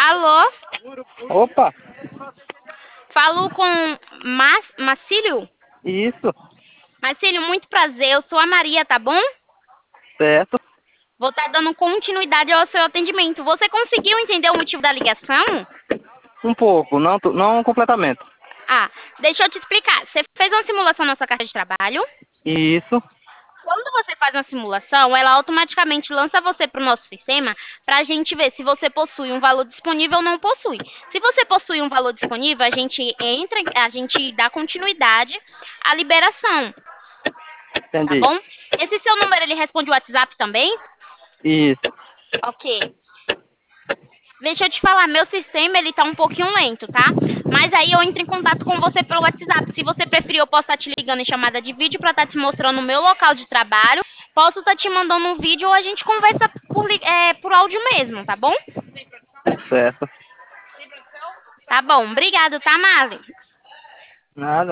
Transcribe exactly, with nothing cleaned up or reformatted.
Alô? Opa, Falo com Mas, Macílio? isso, Macílio, muito prazer. Eu sou a Maria, tá bom? certo. Vou estar dando continuidade ao seu atendimento. Você conseguiu entender o motivo da ligação? Um pouco, não, tu- não completamente. Ah, deixa eu te explicar. Você fez uma simulação na sua carta de trabalho. Isso, Quando você faz uma simulação, ela automaticamente lança você para o nosso sistema para a gente ver se você possui um valor disponível ou não possui. Se você possui um valor disponível, a gente entra, a gente dá continuidade à liberação, tá entendi. bom? Esse seu número, ele responde o WhatsApp também? Isso, Ok. Deixa eu te falar, meu sistema, ele tá um pouquinho lento, tá? Mas aí eu entro em contato com você pelo WhatsApp. Se você preferir, eu posso estar te ligando em chamada de vídeo para estar te mostrando o meu local de trabalho. Posso estar te mandando um vídeo ou a gente conversa por, li- é, por áudio mesmo, tá bom? certo. Tá bom. Obrigado, tá, Mali? Nada.